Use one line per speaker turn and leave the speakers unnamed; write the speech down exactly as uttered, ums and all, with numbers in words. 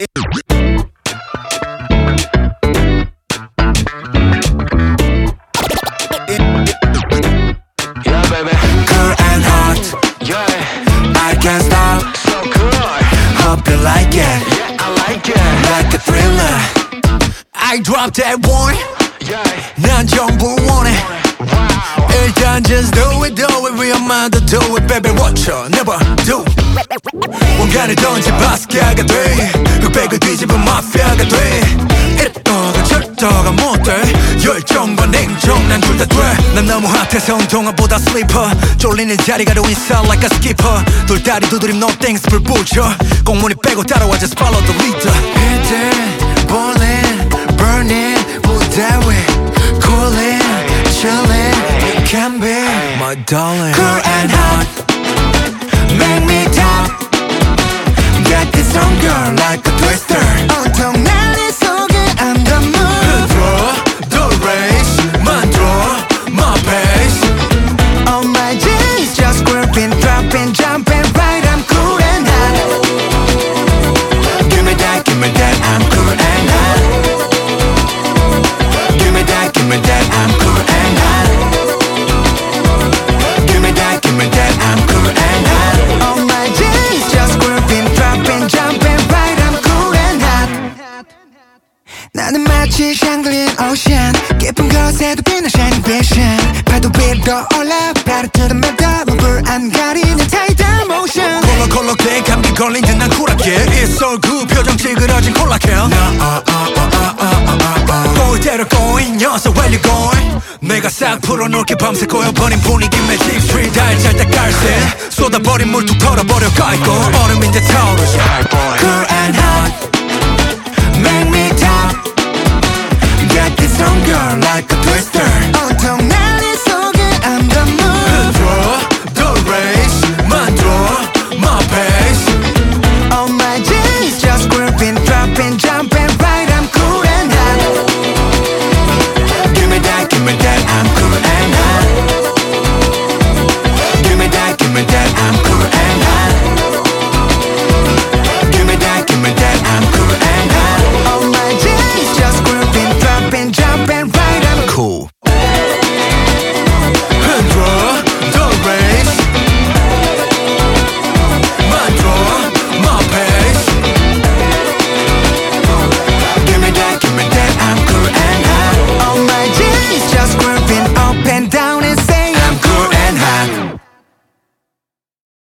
Yeah, baby.
Cool and hot,
Yeah,
I can't stop.
so cool.
Hope you like it,
Yeah, I like it.
like a thriller. I drop that one,
Yeah,
난 전부 원해.
wow.
일단 just do it, do it, 위험하다 do it, baby, watch her, never do. 뭔가를 던지 바스케아가 돼, 흑백을 뒤집은 마피아가 돼. 이랬다가 저랬다가 못돼, 열정과 냉정 난 둘 다 돼. 난 너무 핫해서 운동화보다 슬리퍼, 쫄리는 자리가 로 inside like a skipper. 돌다리 두드림 no thanks 불 붙여, 공문이 빼고 따라와 just follow the leader. Hit it, ballin', burnin', 무대 위 coolin', chillin', you can be my darling. Cool and hot, make me talk. Get this on girl like a twister. 온통 난리 속에 I'm the moon. Draw the race, 만들어 my pace. All my G's just gripping, dropping, jumping right. I'm cool and hot. Give me that, give me that. I'm cool and hot. Give me that, give me that. I'm cool and hot. Give me that, give me that. I'm cool and hot. All my G's just gripping, dropping, jumping right. I'm cool and hot. 나는 마치 샹글리안 오션, 깊은 곳에도 빛나 shining vision. 파도 위로 올라 Better to the middle, 물안 가리는 tidal motion. 콜록콜록해 감기 걸린 듯 난 쿨하게 It's all good 표정 찌그러진 콜라겐. 꼬이대로 꼬인 녀석 where you going. 내가 싹 풀어놓을게 밤새 꼬여버린 분위기 매직 스트리트 달잘 때 깔새 쏟아버린 물 툭 털어버려 깔고 얼음인데 타오르지